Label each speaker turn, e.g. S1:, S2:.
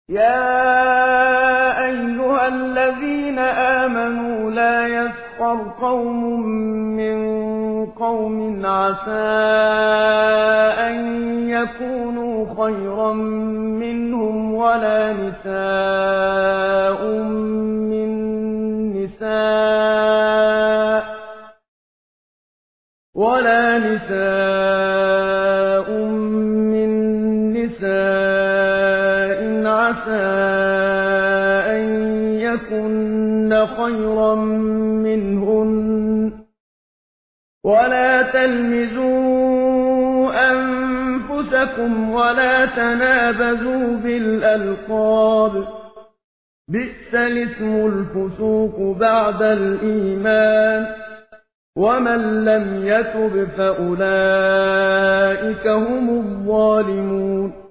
S1: يَا أَيُّهَا الَّذِينَ آمَنُوا لَا يَسْخَرْ قَوْمٌ مِّن قَوْمٍ عَسَىٰ أَن يَكُونُوا خَيْرًا مِّنْهُمْ وَلَا نِسَاءٌ مِّن نِّسَاءٍ عَسَىٰ أَن يَكُنَّ خَيْرًا مِّنْهُنَّ ۖ وَلَا تَلْمِزُوا أَنفُسَكُمْ وَلَا تَنَابَزُوا بِالْأَلْقَابِ ۖ بِئْسَ الِاسْمُ الْفُسُوقُ بَعْدَ الْإِيمَانِ ۚ وَمَن لَّمْ يَتُبْ فَأُولَٰئِكَ هُمُ الظَّالِمُونَ